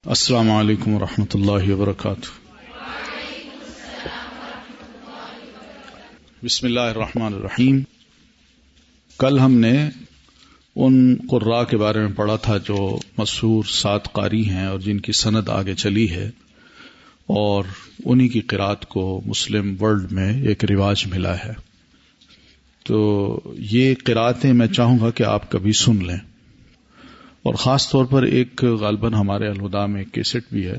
السلام علیکم ورحمۃ اللہ وبرکاتہ۔ بسم اللہ الرحمن الرحیم۔ کل ہم نے ان قراء کے بارے میں پڑھا تھا جو مشہور 7 قاری ہیں اور جن کی سند آگے چلی ہے، اور انہی کی قرأت کو مسلم ورلڈ میں ایک رواج ملا ہے۔ تو یہ قرأتیں میں چاہوں گا کہ آپ کبھی سن لیں، اور خاص طور پر ایک غالباً ہمارے الہدیٰ میں ایک کیسٹ بھی ہے،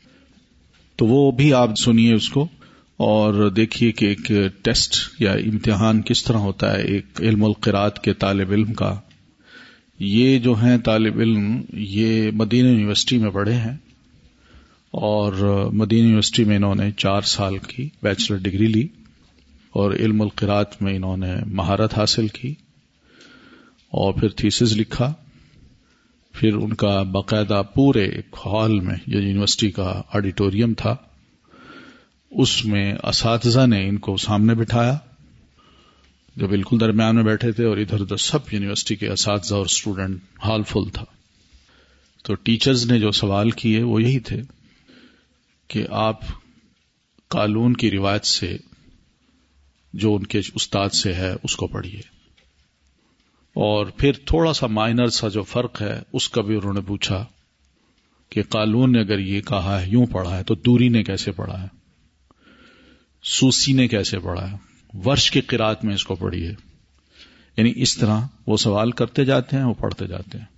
تو وہ بھی آپ سنیے اس کو اور دیکھیے کہ ایک ٹیسٹ یا امتحان کس طرح ہوتا ہے ایک علم القرأت کے طالب علم کا۔ یہ جو ہیں طالب علم، یہ مدینہ یونیورسٹی میں پڑھے ہیں، اور مدینہ یونیورسٹی میں انہوں نے 4 سال کی بیچلر ڈگری لی، اور علم القرأت میں انہوں نے مہارت حاصل کی، اور پھر تھیسس لکھا۔ پھر ان کا باقاعدہ پورے ایک ہال میں، جو یونیورسٹی کا آڈیٹوریم تھا، اس میں اساتذہ نے ان کو سامنے بٹھایا، جو بالکل درمیان میں بیٹھے تھے، اور ادھر ادھر سب یونیورسٹی کے اساتذہ اور اسٹوڈنٹ، ہال فل تھا۔ تو ٹیچرز نے جو سوال کیے وہ یہی تھے کہ آپ قالون کی روایت سے جو ان کے استاد سے ہے اس کو پڑھیے، اور پھر تھوڑا سا مائنر سا جو فرق ہے اس کا بھی انہوں نے پوچھا کہ قالون نے اگر یہ کہا ہے، یوں پڑھا ہے، تو دوری نے کیسے پڑھا ہے، سوسی نے کیسے پڑھا ہے، ورش کی قرأت میں اس کو پڑھیے۔ یعنی اس طرح وہ سوال کرتے جاتے ہیں، وہ پڑھتے جاتے ہیں۔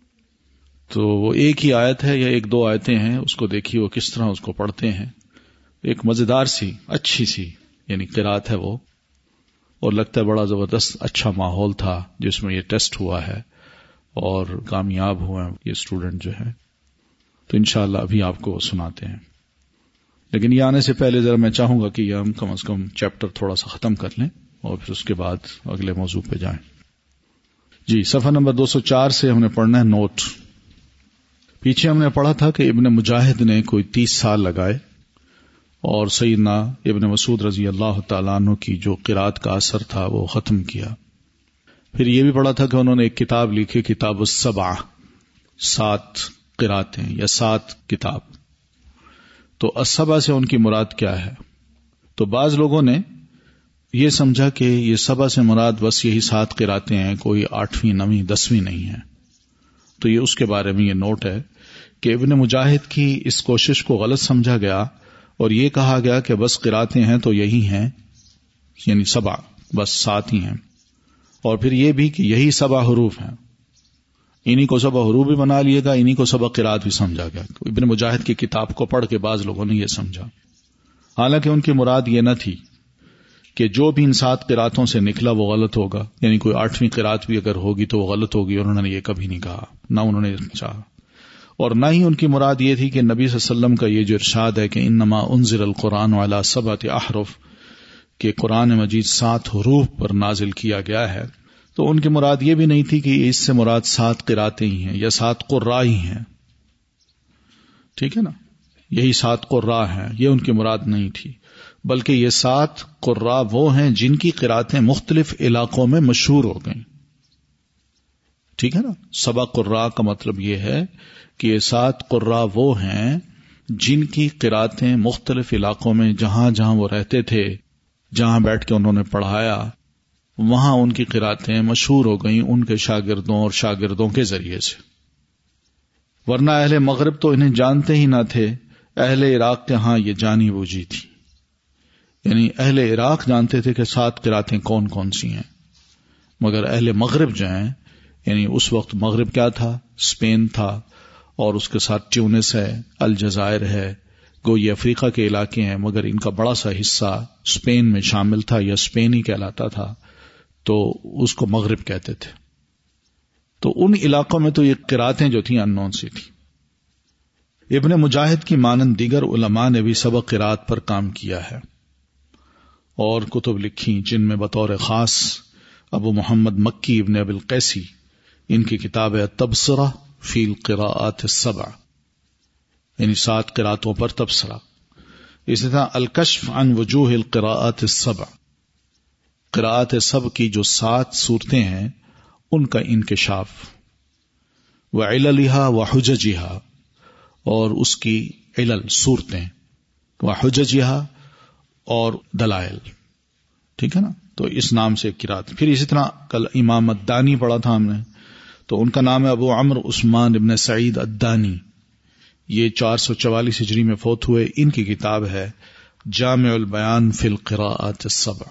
تو وہ ایک ہی آیت ہے یا 1-2 آیتیں ہیں، اس کو دیکھیے وہ کس طرح اس کو پڑھتے ہیں۔ ایک مزیدار سی، اچھی سی یعنی قرأت ہے وہ، اور لگتا ہے بڑا زبردست اچھا ماحول تھا جس میں یہ ٹیسٹ ہوا ہے اور کامیاب ہوئے ہیں یہ اسٹوڈنٹ جو ہے۔ تو انشاءاللہ ابھی آپ کو سناتے ہیں، لیکن یہ آنے سے پہلے ذرا میں چاہوں گا کہ یہ ہم کم از کم چیپٹر تھوڑا سا ختم کر لیں، اور پھر اس کے بعد اگلے موضوع پہ جائیں۔ جی، صفحہ نمبر 204 سے ہم نے پڑھنا ہے نوٹ۔ پیچھے ہم نے پڑھا تھا کہ ابن مجاہد نے کوئی 30 سال لگائے، اور سیدنا ابن مسعود رضی اللہ تعالیٰ عنہ کی جو قرأت کا اثر تھا وہ ختم کیا۔ پھر یہ بھی پڑھا تھا کہ انہوں نے ایک کتاب لکھی، کتاب السبع، 7 قرأتیں یا 7 کتاب۔ تو السبع سے ان کی مراد کیا ہے؟ تو بعض لوگوں نے یہ سمجھا کہ یہ سبع سے مراد بس یہی 7 قرأتیں ہیں، کوئی 8ویں 9ویں 10ویں نہیں ہے۔ تو یہ اس کے بارے میں یہ نوٹ ہے کہ ابن مجاہد کی اس کوشش کو غلط سمجھا گیا، اور یہ کہا گیا کہ بس قرأتیں ہیں تو یہی ہیں، یعنی 7 بس 7 ہی ہیں، اور پھر یہ بھی کہ یہی 7 حروف ہیں، انہی کو 7 حروف بھی بنا لیے گا، انہی کو 7 قرأت بھی سمجھا گیا۔ ابن مجاہد کی کتاب کو پڑھ کے بعض لوگوں نے یہ سمجھا، حالانکہ ان کی مراد یہ نہ تھی کہ جو بھی ان 7 قرأتوں سے نکلا وہ غلط ہوگا، یعنی کوئی 8ویں قرأت بھی اگر ہوگی تو وہ غلط ہوگی، اور انہوں نے یہ کبھی نہیں کہا، نہ انہوں نے چاہا، اور نہ ہی ان کی مراد یہ تھی کہ نبی صلی اللہ علیہ وسلم کا یہ جو ارشاد ہے کہ انما انزل القرآن علی 7 احرف، کہ قرآن مجید 7 حروف پر نازل کیا گیا ہے، تو ان کی مراد یہ بھی نہیں تھی کہ اس سے مراد 7 قرأتیں ہی ہیں یا 7 قراء ہی ہیں، ٹھیک ہے نا، یہی 7 قراء ہیں، یہ ان کی مراد نہیں تھی، بلکہ یہ 7 قراء وہ ہیں جن کی قرأتیں مختلف علاقوں میں مشہور ہو گئیں، ٹھیک ہے نا۔ 7 قراء کا مطلب یہ ہے کہ یہ 7 قراء وہ ہیں جن کی قرأتیں مختلف علاقوں میں، جہاں جہاں وہ رہتے تھے، جہاں بیٹھ کے انہوں نے پڑھایا، وہاں ان کی قرأتیں مشہور ہو گئیں ان کے شاگردوں اور شاگردوں کے ذریعے سے، ورنہ اہل مغرب تو انہیں جانتے ہی نہ تھے، اہل عراق کے ہاں یہ جانی بوجھی تھی، یعنی اہل عراق جانتے تھے کہ 7 قرأتیں کون کون سی ہیں، مگر اہل مغرب جو ہیں، یعنی اس وقت مغرب کیا تھا، اسپین تھا، اور اس کے ساتھ ٹیونس ہے، الجزائر ہے، گو یہ افریقہ کے علاقے ہیں، مگر ان کا بڑا سا حصہ اسپین میں شامل تھا یا اسپین ہی کہلاتا تھا، تو اس کو مغرب کہتے تھے۔ تو ان علاقوں میں تو یہ قرأتیں جو تھیں ان نون سی تھی۔ ابن مجاہد کی مانند دیگر علماء نے بھی 7 قرأت پر کام کیا ہے اور کتب لکھی، جن میں بطور خاص ابو محمد مکی ابن ابی القیسی، ان کی کتاب ہے التبصرہ فی القراءات السبع، یعنی 7 قرأتوں پر تبصرہ۔ اسی طرح الکشف عن وجوہ القراءات السبع، قراءات سب کی جو 7 صورتیں ہیں ان کا انکشاف، وعللها وحججها، اور اس کی علل صورتیں وحججہا اور دلائل. ٹھیک ہے نا؟ تو اس نام سے قرات. پھر اسی طرح کل امام الدانی پڑھا تھا ہم نے، تو ان کا نام ہے ابو عمرو عثمان ابن سعید الدانی. یہ 444 ہجری میں فوت ہوئے. ان کی کتاب ہے جامع البیان فی القراءات السبع،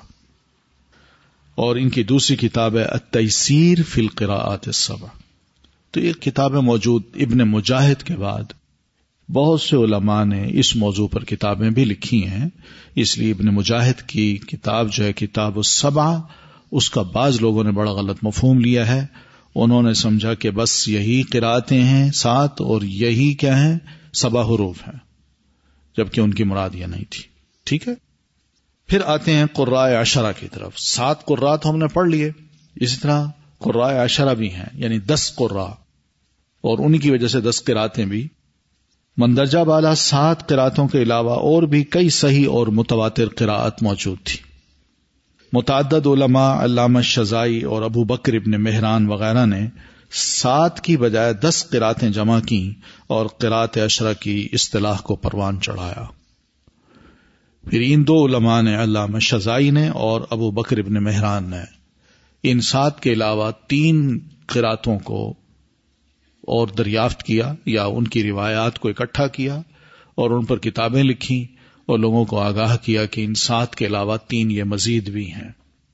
اور ان کی دوسری کتاب ہے التیسیر فی القراءات السبع. تو یہ کتابیں موجود. ابن مجاہد کے بعد بہت سے علماء نے اس موضوع پر کتابیں بھی لکھی ہیں. اس لیے ابن مجاہد کی کتاب جو ہے کتاب السبع، اس کا بعض لوگوں نے بڑا غلط مفہوم لیا ہے. انہوں نے سمجھا کہ بس یہی قراتیں ہیں 7 اور یہی کیا ہیں 7 حروف ہیں، جبکہ ان کی مراد یہ نہیں تھی. ٹھیک ہے. پھر آتے ہیں قراء عشرہ کی طرف. 7 قراء تو ہم نے پڑھ لیے. اسی طرح قراء عشرہ بھی ہیں، یعنی 10 قراء، اور انہی کی وجہ سے 10 قراتیں بھی. مندرجہ بالا 7 قراتوں کے علاوہ اور بھی کئی صحیح اور متواتر قراءت موجود تھی. متعدد علماء علامہ شذائی اور ابو بکر ابن مہران وغیرہ نے 7 کی بجائے 10 قراتیں جمع کی اور قراءت عشرہ کی اصطلاح کو پروان چڑھایا. پھر ان 2 علماء نے، علامہ شذائی نے اور ابو بکر ابن مہران نے، ان 7 کے علاوہ 3 قراتوں کو اور دریافت کیا یا ان کی روایات کو اکٹھا کیا اور ان پر کتابیں لکھی اور لوگوں کو آگاہ کیا کہ ان 7 کے علاوہ 3 یہ مزید بھی ہیں.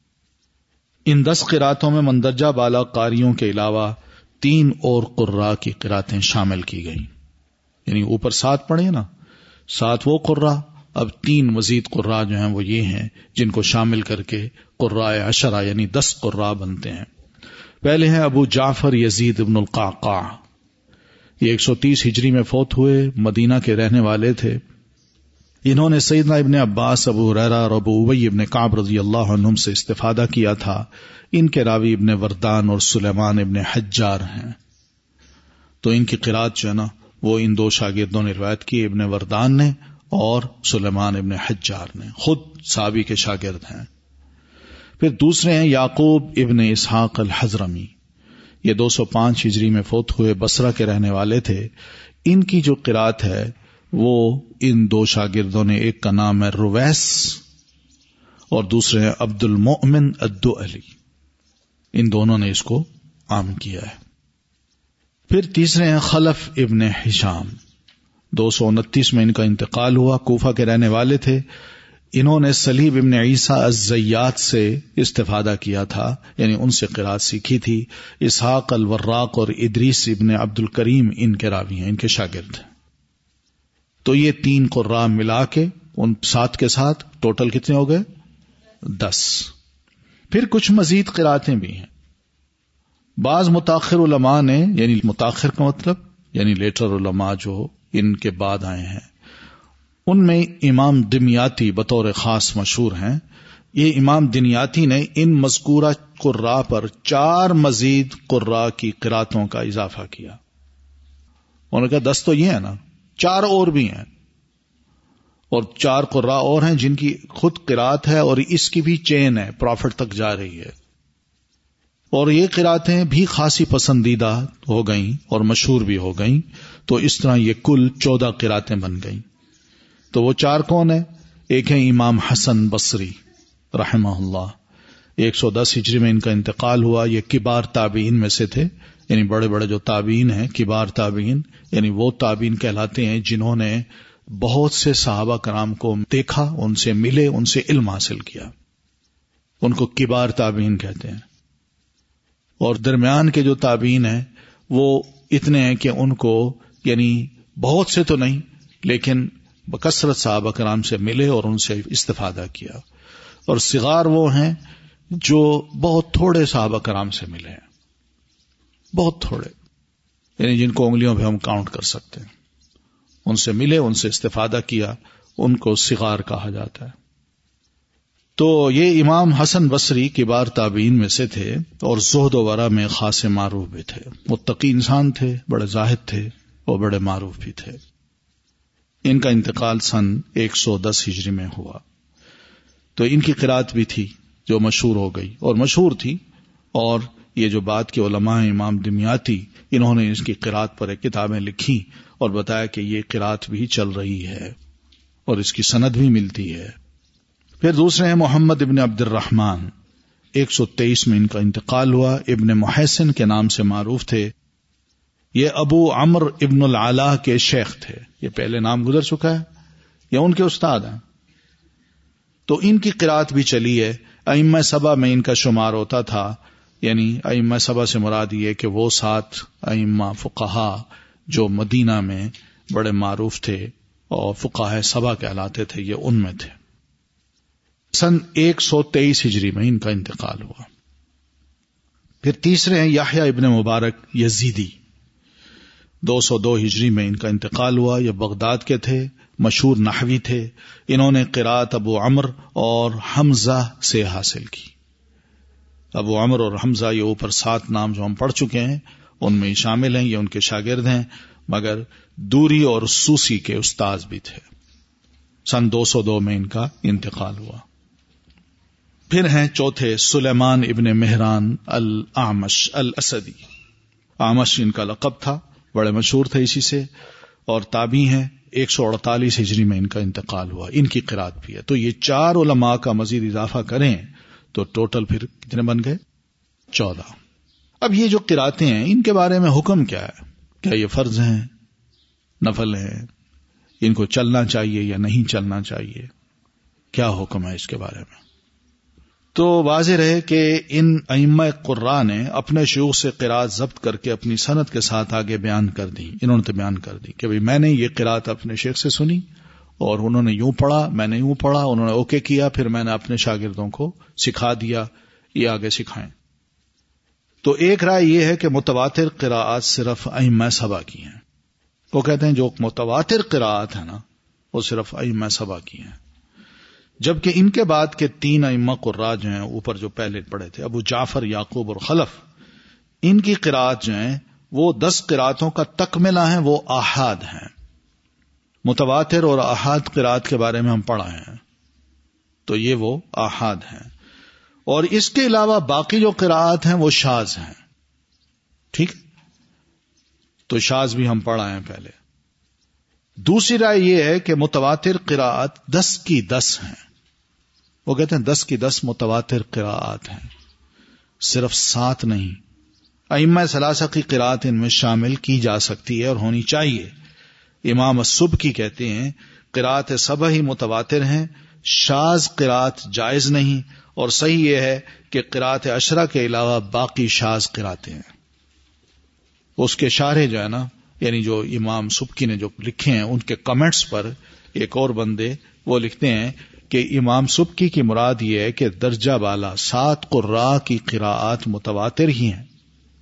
ان 10 قراتوں میں مندرجہ بالا قاریوں کے علاوہ 3 اور قراء کی قراتیں شامل کی گئیں. یعنی اوپر 7 پڑھے نا، 7 وہ قراء، اب 3 مزید قراء جو ہیں وہ یہ ہیں جن کو شامل کر کے قراء عشرہ یعنی 10 قراء بنتے ہیں. پہلے ہیں ابو جعفر یزید ابن القعقاع. یہ 130 ہجری میں فوت ہوئے، مدینہ کے رہنے والے تھے. انہوں نے سیدنا ابن عباس، ابو ہریرہ اور ابو ابی ابن کعب رضی اللہ عنہم سے استفادہ کیا تھا. ان کے راوی ابن وردان اور سلیمان ابن حجار ہیں. تو ان کی قرات جو ہے نا وہ ان 2 شاگردوں نے روایت کی، ابن وردان نے اور سلیمان ابن حجار نے، خود صحابی کے شاگرد ہیں. پھر دوسرے ہیں یعقوب ابن اسحاق الحضرمی. یہ 205 ہجری میں فوت ہوئے، بصرہ کے رہنے والے تھے. ان کی جو قرات ہے وہ ان 2 شاگردوں نے، ایک کا نام ہے رویس اور دوسرے ہیں عبد المؤمن الدؤلی، ان دونوں نے اس کو عام کیا ہے. پھر تیسرے ہیں خلف ابن ہشام. 229 میں ان کا انتقال ہوا، کوفہ کے رہنے والے تھے. انہوں نے سلیب ابن عیسیٰ الزیات سے استفادہ کیا تھا، یعنی ان سے قرات سیکھی تھی. اسحاق الوراق اور ادریس ابن عبد الکریم ان کے راوی ہیں، ان کے شاگرد ہیں. تو یہ 3 قراء ملا کے ان 7 کے ساتھ ٹوٹل کتنے ہو گئے 10. پھر کچھ مزید قراتیں بھی ہیں. بعض متاخر علماء نے، یعنی متاخر کا مطلب یعنی لیٹر علماء جو ان کے بعد آئے ہیں، ان میں امام دمیاتی بطور خاص مشہور ہیں. یہ امام دمیاتی نے ان مذکورہ قراء پر 4 مزید قراء کی قراتوں کا اضافہ کیا. انہوں نے کہا 10 تو یہ ہے نا، 4 اور بھی ہیں، اور 4 قراء اور ہیں جن کی خود قرات ہے اور اس کی بھی چین ہے، پروفٹ تک جا رہی ہے. اور یہ قراتیں بھی خاصی پسندیدہ ہو گئیں اور مشہور بھی ہو گئیں. تو اس طرح یہ کل 14 قراتیں بن گئیں. تو وہ 4 کون ہیں؟ ایک ہے امام حسن بصری رحمہ اللہ، 110 ہجری میں ان کا انتقال ہوا. یہ کبار تابعین میں سے تھے، یعنی بڑے بڑے جو تابعین ہیں کبار تابعین، یعنی وہ تابعین کہلاتے ہیں جنہوں نے بہت سے صحابہ کرام کو دیکھا، ان سے ملے، ان سے علم حاصل کیا. ان کو کبار تابعین کہتے ہیں. اور درمیان کے جو تابعین ہیں وہ اتنے ہیں کہ ان کو یعنی بہت سے تو نہیں لیکن بکثرت صحابہ کرام سے ملے اور ان سے استفادہ کیا. اور صغار وہ ہیں جو بہت تھوڑے صحابہ کرام سے ملے ہیں، بہت تھوڑے، یعنی جن کو انگلیوں پہ ہم کاؤنٹ کر سکتے ہیں. ان سے ملے، ان سے استفادہ کیا، ان کو صغار کہا جاتا ہے. تو یہ امام حسن بصری کبار تابعین میں سے تھے اور زہد و ورع میں خاص معروف بھی تھے. متقی انسان تھے، بڑے زاہد تھے اور بڑے معروف بھی تھے. ان کا انتقال سن 110 ہجری میں ہوا. تو ان کی قرات بھی تھی جو مشہور ہو گئی اور مشہور تھی. اور یہ جو بات کے علماء ہیں امام دمیاتی، انہوں نے اس کی قرات پر ایک کتابیں لکھی اور بتایا کہ یہ قرات بھی چل رہی ہے اور اس کی سند بھی ملتی ہے. پھر دوسرے ہیں محمد ابن عبد الرحمن، 123 میں ان کا انتقال ہوا، ابن محسن کے نام سے معروف تھے. یہ ابو عمر ابن العلا کے شیخ تھے. یہ پہلے نام گزر چکا ہے، یا ان کے استاد ہیں. تو ان کی قرات بھی چلی ہے. ائمہ سبع میں ان کا شمار ہوتا تھا، یعنی ائمہ سبع سے مراد یہ کہ وہ 7 ائمہ فقہا جو مدینہ میں بڑے معروف تھے اور فقہاء سبع کہلاتے تھے، یہ ان میں تھے. سن 123 ہجری میں ان کا انتقال ہوا. پھر تیسرے ہیں یحییٰ ابن مبارک یزیدی، 202 ہجری میں ان کا انتقال ہوا. یہ بغداد کے تھے، مشہور نحوی تھے. انہوں نے قرات ابو عمر اور حمزہ سے حاصل کی. ابو عمر اور حمزہ یہ اوپر 7 نام جو ہم پڑھ چکے ہیں ان میں شامل ہیں، یہ ان کے شاگرد ہیں، مگر دوری اور سوسی کے استاذ بھی تھے. سن 202 میں ان کا انتقال ہوا. پھر ہیں چوتھے سلیمان ابن مہران الاعمش الاسدی. اعمش ان کا لقب تھا، بڑے مشہور تھے اسی سے، اور تابعی ہیں. 148 ہجری میں ان کا انتقال ہوا. ان کی قرات بھی ہے. تو یہ 4 علماء کا مزید اضافہ کریں تو ٹوٹل پھر کتنے بن گئے؟ 14. اب یہ جو قراتیں ہیں ان کے بارے میں حکم کیا ہے؟ کیا یہ فرض ہیں، نفل ہیں، ان کو چلنا چاہیے یا نہیں چلنا چاہیے؟ کیا حکم ہے اس کے بارے میں؟ تو واضح رہے کہ ان ائمہ قراء نے اپنے شیوخ سے قرات ضبط کر کے اپنی سند کے ساتھ آگے بیان کر دی. انہوں نے تو بیان کر دی کہ میں نے یہ قرات اپنے شیخ سے سنی اور انہوں نے یوں پڑھا، میں نے یوں پڑھا، انہوں نے اوکے کیا، پھر میں نے اپنے شاگردوں کو سکھا دیا، یہ آگے سکھائیں. تو ایک رائے یہ ہے کہ متواتر قراءات صرف ائمہ سبع کی ہیں. وہ کہتے ہیں جو متواتر قراءات ہیں نا وہ صرف ائمہ سبع کی ہیں، جبکہ ان کے بعد کے 3 ائمہ قراء جو ہیں اوپر جو پہلے پڑھے تھے، ابو جعفر، یعقوب اور خلف، ان کی قراءات جو ہیں وہ 10 قراءتوں کا تکملہ ہیں، وہ آحاد ہیں. متواتر اور آحاد قراءت کے بارے میں ہم پڑھا ہیں، تو یہ وہ آحاد ہیں. اور اس کے علاوہ باقی جو قراءات ہیں وہ شاذ ہیں. ٹھیک، تو شاذ بھی ہم پڑھا ہیں پہلے. دوسری رائے یہ ہے کہ متواتر قراءات 10 کی 10 ہیں. وہ کہتے ہیں 10 کی 10 متواتر قراءات ہیں، صرف 7 نہیں. ائمہ ثلاثہ کی قراءت ان میں شامل کی جا سکتی ہے اور ہونی چاہیے. امام السبکی کہتے ہیں قراءت سبع ہی متواتر ہیں، شاذ قراءت جائز نہیں، اور صحیح یہ ہے کہ قراءت عشرہ کے علاوہ باقی شاذ قراءتیں ہیں. اس کے شارح جو ہے نا، یعنی جو امام سبکی نے جو لکھے ہیں ان کے کمنٹس پر ایک اور بندے وہ لکھتے ہیں کہ امام سبکی کی مراد یہ ہے کہ درجہ بالا 7 قراء کی قراءات متواتر ہی ہیں.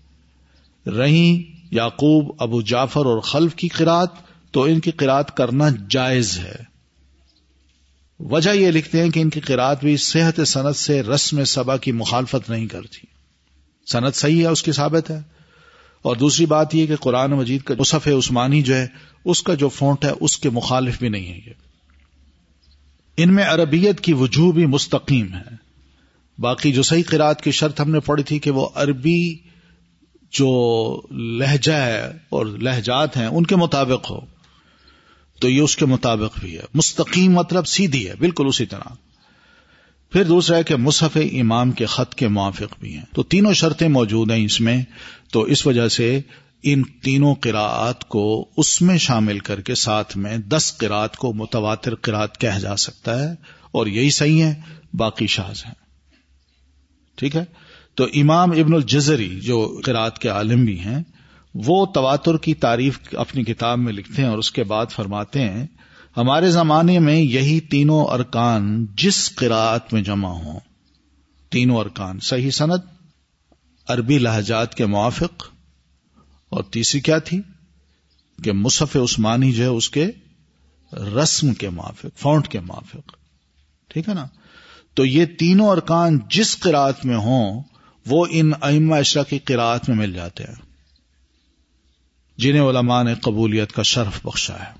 رہی یعقوب، ابو جعفر اور خلف کی قراءت تو ان کی قراءت کرنا جائز ہے. وجہ یہ لکھتے ہیں کہ ان کی قراءت بھی صحت سند سے رسم سبع کی مخالفت نہیں کرتی. سند صحیح ہے، اس کی ثابت ہے. اور دوسری بات یہ کہ قرآن مجید کا مصحف عثمانی جو ہے اس کا جو فونٹ ہے اس کے مخالف بھی نہیں ہے. یہ ان میں عربیت کی وجوہ بھی مستقیم ہے. باقی جو صحیح قراءت کی شرط ہم نے پڑھی تھی کہ وہ عربی جو لہجہ ہے اور لہجات ہیں ان کے مطابق ہو، تو یہ اس کے مطابق بھی ہے. مستقیم مطلب سیدھی ہے، بالکل اسی طرح. پھر دوسرا ہے کہ مصحف امام کے خط کے موافق بھی ہیں. تو تینوں شرطیں موجود ہیں اس میں، تو اس وجہ سے ان تینوں قراءات کو اس میں شامل کر کے ساتھ میں 10 قراءات کو متواتر قراءت کہا جا سکتا ہے، اور یہی صحیح ہے، باقی شاذ ہیں. ٹھیک ہے. تو امام ابن الجزری جو قراءت کے عالم بھی ہیں وہ تواتر کی تعریف اپنی کتاب میں لکھتے ہیں اور اس کے بعد فرماتے ہیں ہمارے زمانے میں یہی تینوں ارکان جس قراءت میں جمع ہوں، تینوں ارکان صحیح سند، عربی لہجات کے موافق، اور تیسری کیا تھی کہ مصحف عثمانی جو ہے اس کے رسم کے موافق، فونٹ کے موافق. ٹھیک ہے نا. تو یہ تینوں ارکان جس قراءت میں ہوں وہ ان ائمہ عشرہ کی قراءت میں مل جاتے ہیں جنہیں علماء نے قبولیت کا شرف بخشا ہے.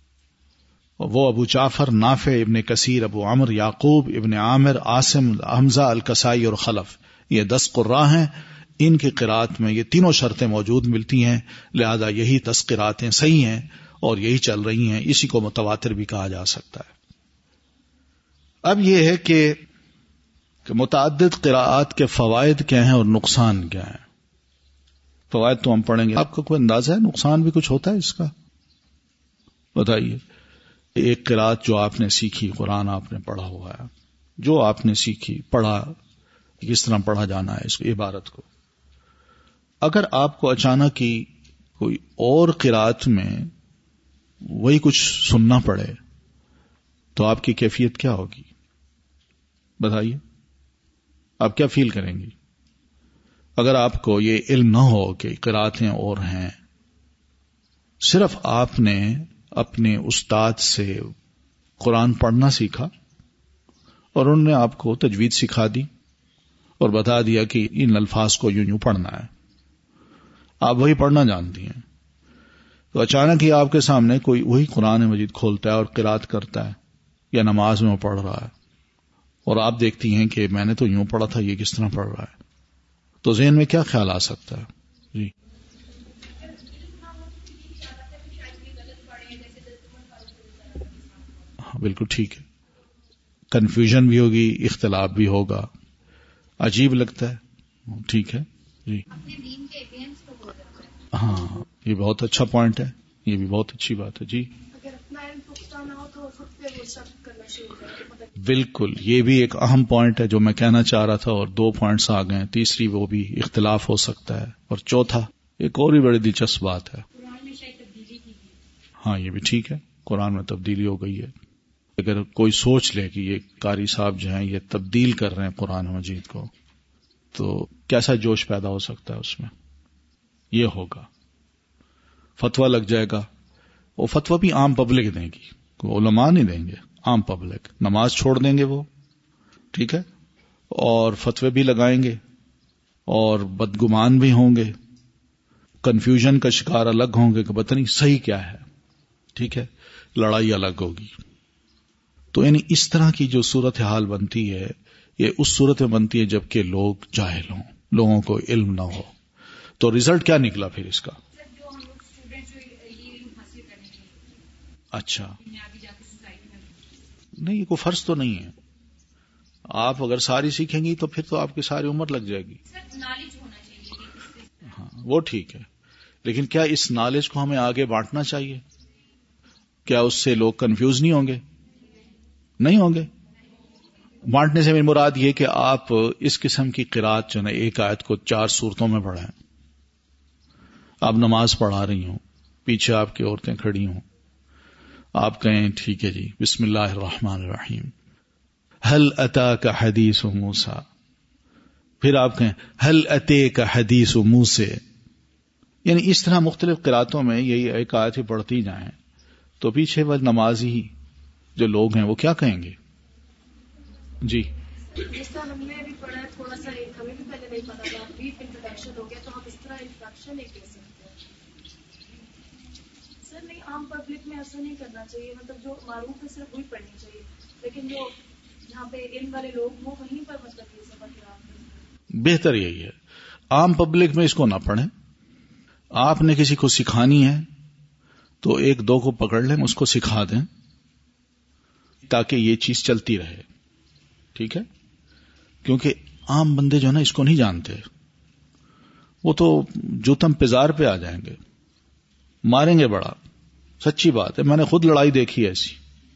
وہ ابو جعفر، نافع، ابن کثیر، ابو عمر، یعقوب، ابن عامر، عاصم، حمزہ، الکسائی اور خلف، یہ 10 قراء ہیں. ان کی قراءت میں یہ تینوں شرطیں موجود ملتی ہیں، لہذا یہی 10 قراءتیں صحیح ہیں اور یہی چل رہی ہیں، اسی کو متواتر بھی کہا جا سکتا ہے۔ اب یہ ہے کہ متعدد قراءات کے فوائد کیا ہیں اور نقصان کیا ہیں۔ فوائد تو ہم پڑھیں گے، آپ کا کوئی اندازہ ہے نقصان بھی کچھ ہوتا ہے اس کا؟ بتائیے۔ ایک قراءت جو آپ نے سیکھی، قرآن آپ نے پڑھا ہوا ہے، جو آپ نے سیکھی، پڑھا، کس طرح پڑھا جانا ہے اس عبارت کو، اگر آپ کو اچانک ہی کوئی اور قراءت میں وہی کچھ سننا پڑے تو آپ کی کیفیت کیا ہوگی؟ بتائیے، آپ کیا فیل کریں گی؟ اگر آپ کو یہ علم نہ ہو کہ قراءتیں اور ہیں، صرف آپ نے اپنے استاد سے قرآن پڑھنا سیکھا اور انہوں نے آپ کو تجوید سکھا دی اور بتا دیا کہ ان الفاظ کو یوں پڑھنا ہے، آپ وہی پڑھنا جانتی ہیں، تو اچانک ہی آپ کے سامنے کوئی وہی قرآن مجید کھولتا ہے اور قراءت کرتا ہے یا نماز میں وہ پڑھ رہا ہے اور آپ دیکھتی ہیں کہ میں نے تو یوں پڑھا تھا، یہ کس طرح پڑھ رہا ہے، تو ذہن میں کیا خیال آ سکتا ہے؟ جی ہاں بالکل ٹھیک ہے، کنفیوژن بھی ہوگی، اختلاف بھی ہوگا، عجیب لگتا ہے، ٹھیک ہے جی ہاں، یہ بہت اچھا پوائنٹ ہے، یہ بھی بہت اچھی بات ہے جی۔ اگر اپنا علم پختہ نہ ہو تو خود پہ وہ شک کرنا شروع کرے۔ بالکل، یہ بھی ایک اہم پوائنٹ ہے جو میں کہنا چاہ رہا تھا، اور 2 پوائنٹس آ گئے، تیسری وہ بھی اختلاف ہو سکتا ہے، اور چوتھا ایک اور بھی بڑی دلچسپ بات ہے، قرآن میں شاید تبدیلی کی گئی۔ ہاں یہ بھی ٹھیک ہے، قرآن میں تبدیلی ہو گئی ہے۔ اگر کوئی سوچ لے کہ یہ قاری صاحب جو ہیں یہ تبدیل کر رہے ہیں قرآن مجید کو، تو کیسا جوش پیدا ہو سکتا ہے اس میں؟ یہ ہوگا، فتویٰ لگ جائے گا، وہ فتویٰ بھی عام پبلک دیں گی، کوئی علماء نہیں دیں گے، عام پبلک، نماز چھوڑ دیں گے وہ، ٹھیک ہے، اور فتوے بھی لگائیں گے اور بدگمان بھی ہوں گے، کنفیوژن کا شکار الگ ہوں گے کہ پتہ نہیں صحیح کیا ہے، ٹھیک ہے، لڑائی الگ ہوگی۔ تو یعنی اس طرح کی جو صورتحال بنتی ہے، یہ اس صورت میں بنتی ہے جبکہ لوگ جاہل ہوں، لوگوں کو علم نہ ہو، تو ریزلٹ کیا نکلا پھر اس کا؟ جو ہم لوگ اسٹوڈینٹ جو یہ علم حاصل کرنے کے لیے اچھا آگے جا کے سوسائٹی میں، نہیں، یہ کوئی فرض تو نہیں ہے، آپ اگر ساری سیکھیں گی تو پھر تو آپ کی ساری عمر لگ جائے گی، صرف نالج ہونا چاہیے۔ ہاں وہ ٹھیک ہے، لیکن کیا اس نالج کو ہمیں آگے بانٹنا چاہیے؟ کیا اس سے لوگ کنفیوز نہیں ہوں گے؟ نہیں ہوں گے۔ بانٹنے سے میری مراد یہ کہ آپ اس قسم کی قرات جو ہے ایک آیت کو 4 صورتوں میں پڑھیں، آپ نماز پڑھا رہی ہوں، پیچھے آپ کی عورتیں کھڑی ہوں، آپ کہیں ٹھیک ہے جی بسم اللہ الرحمن الرحیم، هل اتاک حدیث موسیٰ، پھر آپ کہیں هل اتیک حدیث موسیٰ، یعنی اس طرح مختلف قراتوں میں یہی ایک آیت ہی پڑھتی جائیں تو پیچھے وہ نمازی جو لوگ ہیں وہ کیا کہیں گے؟ جی جس طرح ہم نے ابھی پڑھا ہے تھوڑا سا، ہمیں بھی پہلے نہیں پتا تھا، بریف انٹروڈکشن ہو گیا، تو ہم اس طرح انٹروڈکشن ایک کہہ سکتے ہیں۔ سر نہیں، عام پبلک میں ایسا نہیں کرنا چاہیے، مطلب جو معروف ہے صرف وہی پڑھنی چاہیے، لیکن جو جہاں پہ علم والے لوگ وہ وہیں پر مطلب یہ سبق کریں۔ بہتر یہی ہے، عام پبلک میں اس کو نہ پڑھیں، آپ نے کسی کو سکھانی ہے تو 1-2 کو پکڑ لیں، اس کو سکھا دیں تاکہ یہ چیز چلتی رہے، ٹھیک ہے، کیونکہ عام بندے جو ہے نا اس کو نہیں جانتے، وہ تو جوتم پزار پہ آ جائیں گے، ماریں گے بڑا، سچی بات ہے، میں نے خود لڑائی دیکھی ایسی،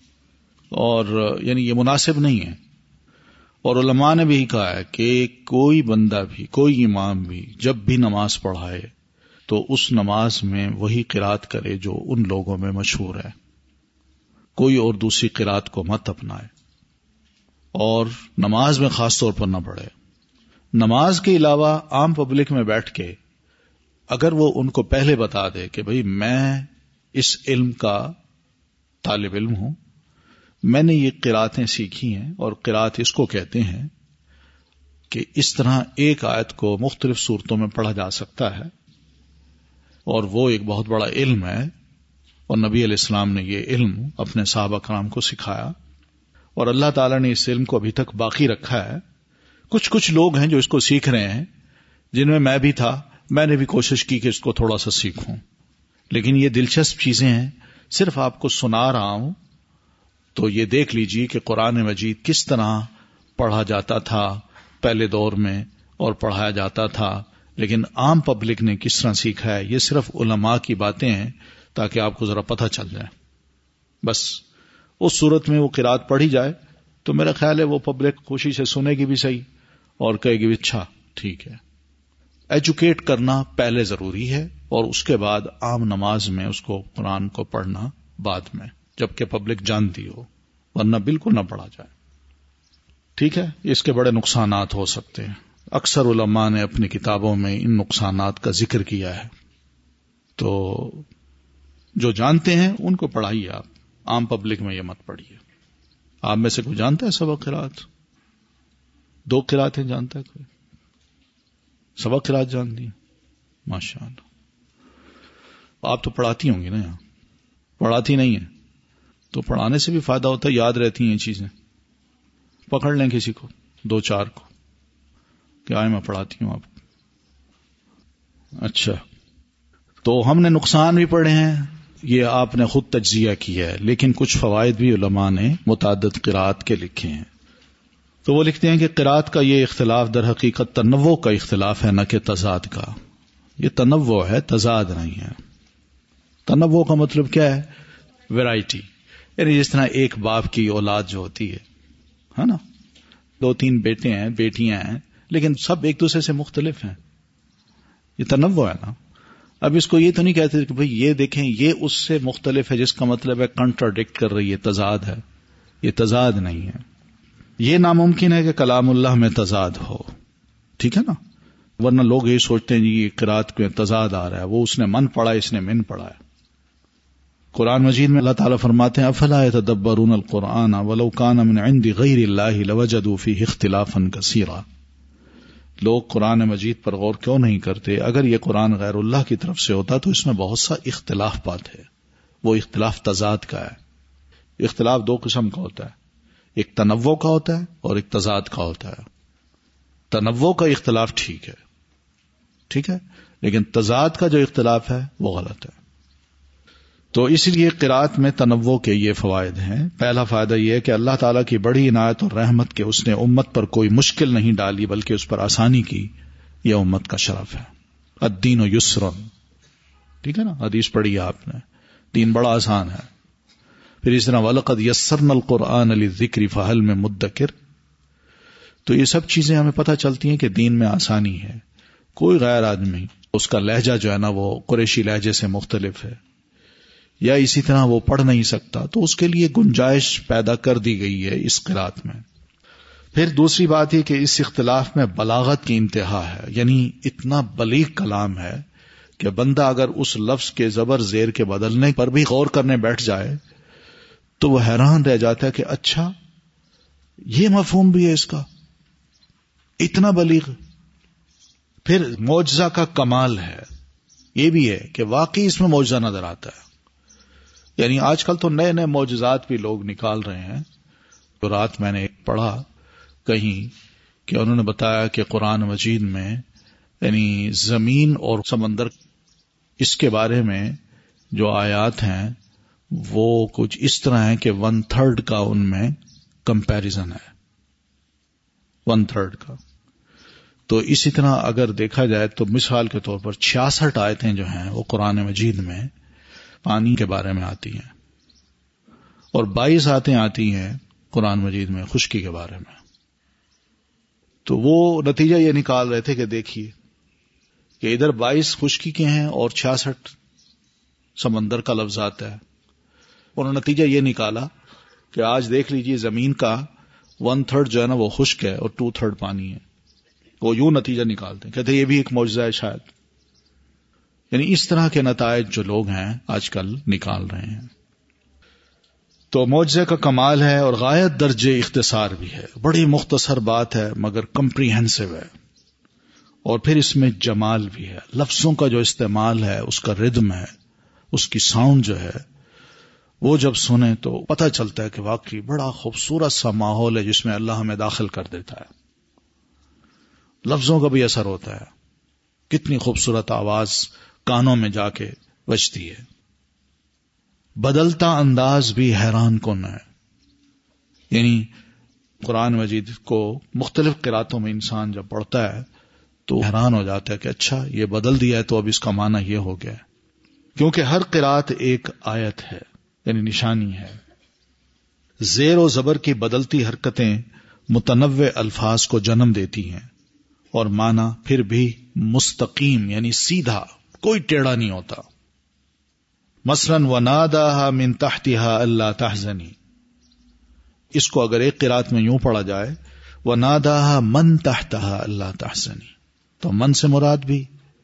اور یعنی یہ مناسب نہیں ہے، اور علماء نے بھی کہا ہے کہ کوئی بندہ بھی، کوئی امام بھی جب بھی نماز پڑھائے تو اس نماز میں وہی قرات کرے جو ان لوگوں میں مشہور ہے، کوئی اور دوسری قرات کو مت اپنائے، اور نماز میں خاص طور پر نہ پڑھے۔ نماز کے علاوہ عام پبلک میں بیٹھ کے اگر وہ ان کو پہلے بتا دے کہ بھئی میں اس علم کا طالب علم ہوں، میں نے یہ قراتیں سیکھی ہیں اور قرات اس کو کہتے ہیں کہ اس طرح ایک آیت کو مختلف صورتوں میں پڑھا جا سکتا ہے، اور وہ ایک بہت بڑا علم ہے، اور نبی علیہ السلام نے یہ علم اپنے صحابہ کرام کو سکھایا، اور اللہ تعالیٰ نے اس علم کو ابھی تک باقی رکھا ہے۔ کچھ لوگ ہیں جو اس کو سیکھ رہے ہیں، جن میں بھی تھا. میں نے بھی کوشش کی کہ اس کو تھوڑا سا سیکھوں، لیکن یہ دلچسپ چیزیں ہیں. صرف آپ کو سنا رہا ہوں تو یہ دیکھ لیجیے کہ قرآن مجید کس طرح پڑھا جاتا تھا پہلے دور میں اور پڑھایا جاتا تھا، لیکن عام پبلک نے کس طرح سیکھا ہے. یہ صرف علماء کی باتیں ہیں تاکہ آپ کو ذرا پتہ چل جائے. بس اس صورت میں وہ قرات پڑھی جائے تو میرا خیال ہے وہ پبلک خوشی سے سنے گی بھی صحیح اور کہے گی اچھا ٹھیک ہے. ایجوکیٹ کرنا پہلے ضروری ہے اور اس کے بعد عام نماز میں اس کو قرآن کو پڑھنا بعد میں، جبکہ پبلک جانتی ہو، ورنہ بالکل نہ پڑھا جائے. ٹھیک ہے. اس کے بڑے نقصانات ہو سکتے ہیں. اکثر علماء نے اپنی کتابوں میں ان نقصانات کا ذکر کیا ہے، تو جو جانتے ہیں ان کو پڑھائیے. آپ عام پبلک میں یہ مت پڑھیے. آپ میں سے کوئی جانتا ہے سبق قرات؟ 2 قراتیں جانتا ہے کوئی؟ سبق قرات جانتی ہیں؟ ماشاء اللہ. آپ تو پڑھاتی ہوں گی نا یہاں؟ پڑھاتی نہیں ہیں تو پڑھانے سے بھی فائدہ ہوتا ہے، یاد رہتی ہیں یہ چیزیں. پکڑ لیں کسی کو 2-4 کو کہ آئے میں پڑھاتی ہوں آپ کو. اچھا، تو ہم نے نقصان بھی پڑھے ہیں، یہ آپ نے خود تجزیہ کیا ہے، لیکن کچھ فوائد بھی علماء نے متعدد قرات کے لکھے ہیں. تو وہ لکھتے ہیں کہ قرات کا یہ اختلاف در حقیقت تنوع کا اختلاف ہے، نہ کہ تضاد کا. یہ تنوع ہے، تضاد نہیں ہے. تنوع کا مطلب کیا ہے؟ ویرائٹی. یعنی جس طرح ایک باپ کی اولاد جو ہوتی ہے نا، 2-3 بیٹے ہیں، بیٹیاں ہیں، لیکن سب ایک دوسرے سے مختلف ہیں. یہ تنوع ہے نا. اب اس کو یہ تو نہیں کہتے کہ بھئی یہ دیکھیں یہ اس سے مختلف ہے، جس کا مطلب ہے کنٹراڈکٹ کر رہی ہے، تضاد ہے. یہ تضاد نہیں ہے. یہ ناممکن ہے کہ کلام اللہ میں تضاد ہو. ٹھیک ہے نا. ورنہ لوگ یہ سوچتے ہیں جی یہ قرات میں تضاد آ رہا ہے، وہ اس نے من پڑھا اس نے من پڑھا ہے. قرآن مجید میں اللہ تعالیٰ فرماتے ہیں افلا يتدبرون القرآن ولو كان من عند غیر اللہ لوجدوا فیہ اختلافا کثیرا. لوگ قرآن مجید پر غور کیوں نہیں کرتے؟ اگر یہ قرآن غیر اللہ کی طرف سے ہوتا تو اس میں بہت سا اختلاف پاتے ہے. وہ اختلاف تضاد کا ہے. اختلاف 2 قسم کا ہوتا ہے، ایک تنوع کا ہوتا ہے اور ایک تضاد کا ہوتا ہے. تنوع کا اختلاف ٹھیک ہے، ٹھیک ہے، لیکن تضاد کا جو اختلاف ہے وہ غلط ہے. تو اس لیے قرات میں تنوع کے یہ فوائد ہیں. پہلا فائدہ یہ ہے کہ اللہ تعالیٰ کی بڑی عنایت اور رحمت کے اس نے امت پر کوئی مشکل نہیں ڈالی بلکہ اس پر آسانی کی. یہ امت کا شرف ہے. الدین یسر. ٹھیک ہے نا، حدیث پڑھی آپ نے، دین بڑا آسان ہے. پھر اس طرح وَلَقَدْ يَسَّرْنَا الْقُرْآنَ لِلذِّكْرِ فَهَلْ مِن مُدَّكِرٍ. تو یہ سب چیزیں ہمیں پتہ چلتی ہیں کہ دین میں آسانی ہے. کوئی غیر آدمی اس کا لہجہ جو ہے نا وہ قریشی لہجے سے مختلف ہے یا اسی طرح وہ پڑھ نہیں سکتا، تو اس کے لیے گنجائش پیدا کر دی گئی ہے اس قرات میں. پھر دوسری بات یہ کہ اس اختلاف میں بلاغت کی انتہا ہے. یعنی اتنا بلیغ کلام ہے کہ بندہ اگر اس لفظ کے زبر زیر کے بدلنے پر بھی غور کرنے بیٹھ جائے تو وہ حیران رہ جاتا ہے کہ اچھا یہ مفہوم بھی ہے اس کا، اتنا بلیغ. پھر معجزہ کا کمال ہے، یہ بھی ہے کہ واقعی اس میں معجزہ نظر آتا ہے. یعنی آج کل تو نئے نئے معجزات بھی لوگ نکال رہے ہیں. تو رات میں نے پڑھا کہیں کہ انہوں نے بتایا کہ قرآن مجید میں یعنی زمین اور سمندر اس کے بارے میں جو آیات ہیں وہ کچھ اس طرح ہیں کہ 1/3 کا ان میں کمپیریزن ہے، 1/3 کا. تو اسی طرح اگر دیکھا جائے تو مثال کے طور پر 66 آیتیں جو ہیں وہ قرآن مجید میں پانی کے بارے میں آتی ہیں اور 22 آیتیں آتی ہیں قرآن مجید میں خشکی کے بارے میں. تو وہ نتیجہ یہ نکال رہے تھے کہ دیکھیے کہ ادھر 22 خشکی کے ہیں اور 66 سمندر کا لفظ آتا ہے. انہوں نے نتیجہ یہ نکالا کہ آج دیکھ لیجئے زمین کا 1/3 جو ہے نا وہ خشک ہے اور 2/3 پانی ہے. وہ یوں نتیجہ نکالتے ہیں، کہتے ہیں یہ بھی ایک معجزہ ہے شاید. یعنی اس طرح کے نتائج جو لوگ ہیں آج کل نکال رہے ہیں. تو معجزے کا کمال ہے اور غایت درجے اختصار بھی ہے. بڑی مختصر بات ہے مگر کمپریہنسو ہے. اور پھر اس میں جمال بھی ہے. لفظوں کا جو استعمال ہے، اس کا ردم ہے، اس کی ساؤنڈ جو ہے، وہ جب سنیں تو پتہ چلتا ہے کہ واقعی بڑا خوبصورت سا ماحول ہے جس میں اللہ ہمیں داخل کر دیتا ہے. لفظوں کا بھی اثر ہوتا ہے. کتنی خوبصورت آواز کانوں میں جا کے بجتی ہے. بدلتا انداز بھی حیران کن ہے. یعنی قرآن مجید کو مختلف قراتوں میں انسان جب پڑھتا ہے تو حیران ہو جاتا ہے کہ اچھا یہ بدل دیا ہے تو اب اس کا معنی یہ ہو گیا ہے. کیونکہ ہر قرات ایک آیت ہے، یعنی نشانی ہے. زیر و زبر کی بدلتی حرکتیں متنوع الفاظ کو جنم دیتی ہیں اور معنی پھر بھی مستقیم یعنی سیدھا، کوئی ٹیڑھا نہیں ہوتا. مثلاً وَنَادَاهَا مِن تَحْتِهَا أَلَّا تَحْزَنِي، اس کو اگر ایک قرات میں یوں پڑھا جائے وَنَادَاهَا مَن تَحْتَهَا أَلَّا تَحْزَنِي، تو من سے مراد بھی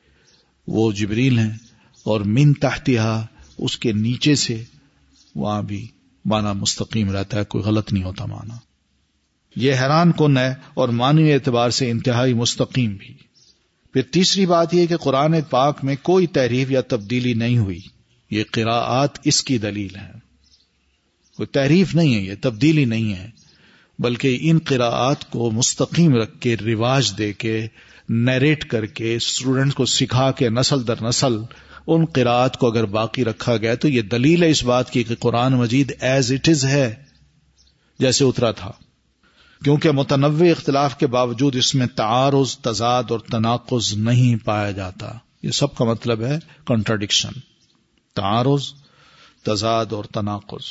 وہ جبریل ہیں، اور من تحتها اس کے نیچے سے، وہاں بھی معنی مستقیم رہتا ہے، کوئی غلط نہیں ہوتا معنی. یہ حیران کن ہے اور معنوی اعتبار سے انتہائی مستقیم بھی. پھر تیسری بات یہ کہ قرآن پاک میں کوئی تحریف یا تبدیلی نہیں ہوئی. یہ قراءات اس کی دلیل ہے. کوئی تحریف نہیں ہے، یہ تبدیلی نہیں ہے، بلکہ ان قراءات کو مستقیم رکھ کے، رواج دے کے، نیریٹ کر کے، اسٹوڈنٹس کو سکھا کے نسل در نسل ان قراءات کو اگر باقی رکھا گیا تو یہ دلیل ہے اس بات کی کہ قرآن مجید ایز اٹ از ہے، جیسے اترا تھا. کیونکہ متنوع اختلاف کے باوجود اس میں تعارض، تضاد اور تناقض نہیں پایا جاتا. یہ سب کا مطلب ہے کنٹراڈکشن، تعارض، تضاد اور تناقض.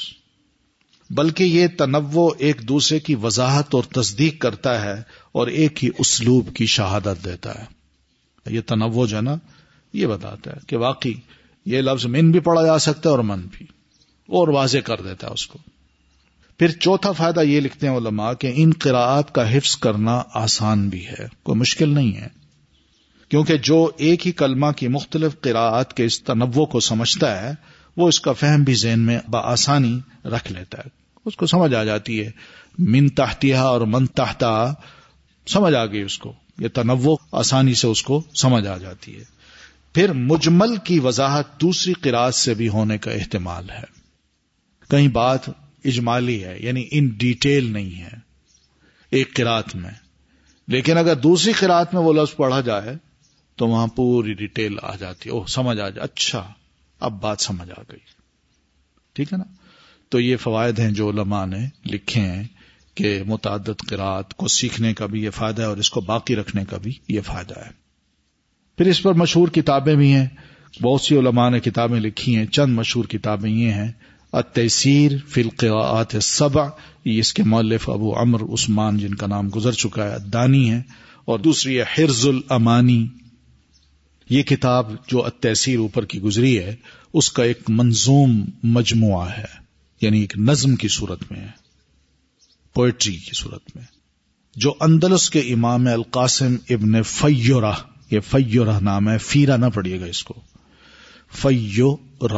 بلکہ یہ تنوع ایک دوسرے کی وضاحت اور تصدیق کرتا ہے اور ایک ہی اسلوب کی شہادت دیتا ہے. یہ تنوع جو ہے نا، یہ بتاتا ہے کہ واقعی یہ لفظ من بھی پڑھا جا سکتا ہے اور من بھی، اور واضح کر دیتا ہے اس کو. پھر چوتھا فائدہ یہ لکھتے ہیں علماء کہ ان قراءات کا حفظ کرنا آسان بھی ہے، کوئی مشکل نہیں ہے. کیونکہ جو ایک ہی کلمہ کی مختلف قراءات کے اس تنوع کو سمجھتا ہے وہ اس کا فہم بھی ذہن میں بآسانی رکھ لیتا ہے، اس کو سمجھ آ جاتی ہے. من تحتہا اور من تحتا سمجھ آ گئی اس کو، یہ تنوع آسانی سے اس کو سمجھ آ جاتی ہے. پھر مجمل کی وضاحت دوسری قراءت سے بھی ہونے کا احتمال ہے. کہیں بات اجمالی ہے، یعنی ان ڈیٹیل نہیں ہے ایک قراءت میں، لیکن اگر دوسری قراءت میں وہ لفظ پڑھا جائے تو وہاں پوری ڈیٹیل آ جاتی ہے، اوہ سمجھ آ جائے، اچھا اب بات سمجھ آ گئی. ٹھیک ہے نا. تو یہ فوائد ہیں جو علماء نے لکھے ہیں کہ متعدد قراءت کو سیکھنے کا بھی یہ فائدہ ہے اور اس کو باقی رکھنے کا بھی یہ فائدہ ہے. پھر اس پر مشہور کتابیں بھی ہیں، بہت سی علماء نے کتابیں لکھی ہیں. چند مشہور کتابیں یہ ہیں: التیسیر فی القراءات السبع، یہ اس کے مؤلف ابو عمرو عثمان جن کا نام گزر چکا ہے الدانی ہے، اور دوسری ہے حرز الامانی. یہ کتاب جو التیسیر اوپر کی گزری ہے اس کا ایک منظوم مجموعہ ہے، یعنی ایک نظم کی صورت میں ہے، پوئٹری کی صورت میں، جو اندلس کے امام القاسم ابن فیورہ، یہ فیورہ نام ہے، فیرہ نہ پڑھیے گا اس کو، فیورہ،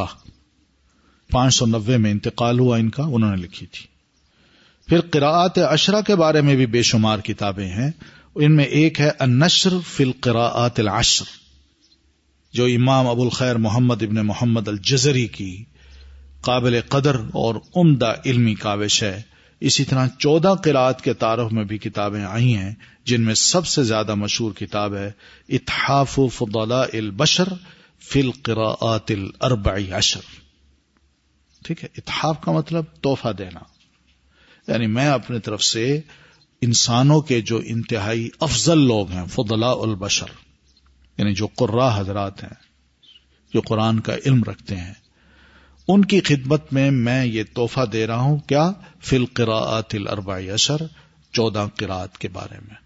590 میں انتقال ہوا ان کا، انہوں نے لکھی تھی. پھر قراءات عشرہ کے بارے میں بھی بے شمار کتابیں ہیں. ان میں ایک ہے النشر فی القراءات العشر، جو امام ابو الخیر محمد ابن محمد الجزری کی قابل قدر اور عمدہ علمی کاوش ہے. اسی طرح 14 قراءات کے تعارف میں بھی کتابیں آئی ہیں، جن میں سب سے زیادہ مشہور کتاب ہے اتحاف فضلاء البشر فی القراءات الاربع عشر. ٹھیک ہے، اتحاف کا مطلب تحفہ دینا، یعنی میں اپنے طرف سے انسانوں کے جو انتہائی افضل لوگ ہیں، فضلاء البشر، یعنی جو قراء حضرات ہیں، جو قرآن کا علم رکھتے ہیں، ان کی خدمت میں یہ تحفہ دے رہا ہوں. کیا؟ فی القراءات الاربع عشر، 14 قراءات کے بارے میں.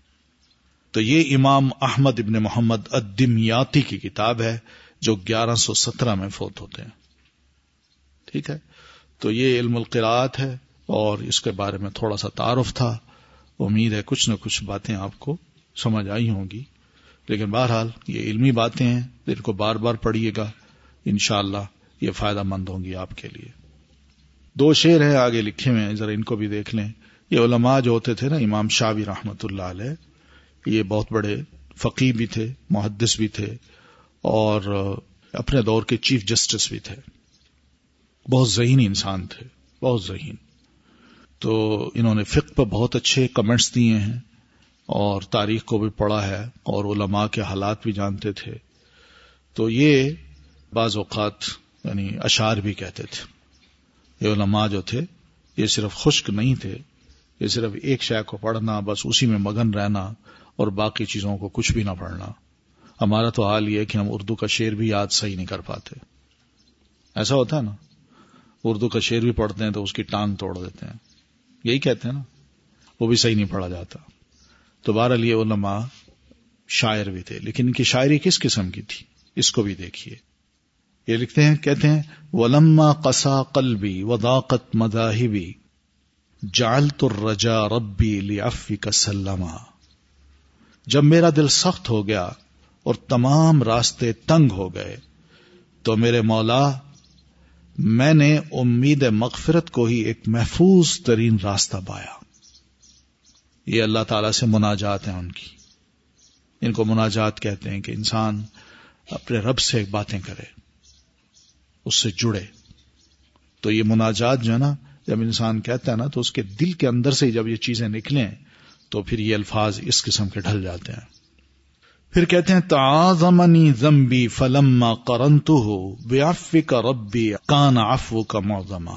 تو یہ امام احمد ابن محمد الدمیاطی کی کتاب ہے جو 1117 میں فوت ہوتے ہیں. ٹھیک ہے، تو یہ علم القراءات ہے اور اس کے بارے میں تھوڑا سا تعارف تھا. امید ہے کچھ نہ کچھ باتیں آپ کو سمجھ آئی ہوں گی، لیکن بہرحال یہ علمی باتیں ہیں، ان کو بار بار پڑھیے گا، انشاءاللہ یہ فائدہ مند ہوں گی آپ کے لیے. 2 شعر ہیں آگے لکھے ہوئے ہیں، ذرا ان کو بھی دیکھ لیں. یہ علماء جو ہوتے تھے نا، امام شافعی رحمۃ اللہ علیہ، یہ بہت بڑے فقیہ بھی تھے، محدث بھی تھے، اور اپنے دور کے چیف جسٹس بھی تھے. بہت ذہین انسان تھے، بہت ذہین. تو انہوں نے فقہ پر بہت اچھے کمنٹس دیے ہیں، اور تاریخ کو بھی پڑھا ہے اور علماء کے حالات بھی جانتے تھے، تو یہ بعض اوقات یعنی اشعار بھی کہتے تھے. یہ علماء جو تھے یہ صرف خشک نہیں تھے، یہ صرف ایک شے کو پڑھنا، بس اسی میں مگن رہنا اور باقی چیزوں کو کچھ بھی نہ پڑھنا. ہمارا تو حال یہ ہے کہ ہم اردو کا شعر بھی یاد صحیح نہیں کر پاتے. ایسا ہوتا ہے نا، اردو کا شعر بھی پڑھتے ہیں تو اس کی ٹانگ توڑ دیتے ہیں، یہی کہتے ہیں نا، وہ بھی صحیح نہیں پڑھا جاتا. تو بہرحال یہ علماء شاعر بھی تھے، لیکن ان کی شاعری کس قسم کی تھی اس کو بھی دیکھیے. یہ لکھتے ہیں، کہتے ہیں وَلَمَّا قَسَا قَلْبِي وَضَاقَتْ مَذَاهِبِي جَعَلْتُ الرَّجَاءَ رَبِّي لِعَفْوِكَ سَلَّمًا. جب میرا دل سخت ہو گیا اور تمام راستے تنگ ہو گئے تو میرے مولا میں نے امید مغفرت کو ہی ایک محفوظ ترین راستہ پایا. یہ اللہ تعالیٰ سے مناجات ہیں ان کی، ان کو مناجات کہتے ہیں کہ انسان اپنے رب سے باتیں کرے، اس سے جڑے. تو یہ مناجات جو ہے نا، جب انسان کہتا ہے نا تو اس کے دل کے اندر سے جب یہ چیزیں نکلیں تو پھر یہ الفاظ اس قسم کے ڈھل جاتے ہیں. پھر کہتے ہیں تعاظمنی ذنبی فلما قرنتہ بعفوک ربی کان عفوک معظما.